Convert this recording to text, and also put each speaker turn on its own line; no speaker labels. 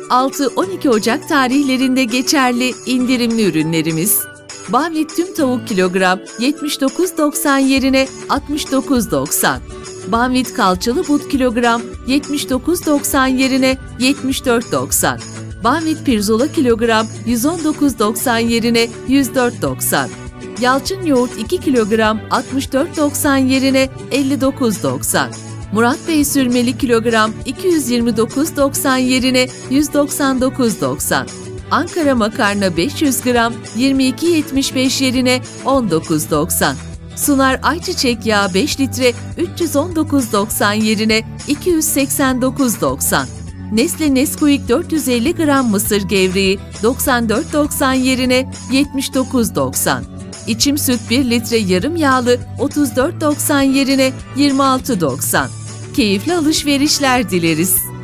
6-12 Ocak tarihlerinde geçerli indirimli ürünlerimiz. Banvit tüm tavuk kilogram 79.90 yerine 69.90. Banvit kalçalı but kilogram 79.90 yerine 74.90. Banvit pirzola kilogram 119.90 yerine 104.90. Yalçın yoğurt 2 kilogram 64.90 yerine 59.90. Murat Bey sürmeli kilogram 229.90 yerine 199.90. Ankara makarna 500 gram 22.75 yerine 19.90. Sunar ayçiçek yağı 5 litre 319.90 yerine 289.90. Nestle Nesquik 450 gram mısır gevreği 94.90 yerine 79.90. İçim süt 1 litre yarım yağlı 34.90 yerine 26.90. Keyifli alışverişler dileriz.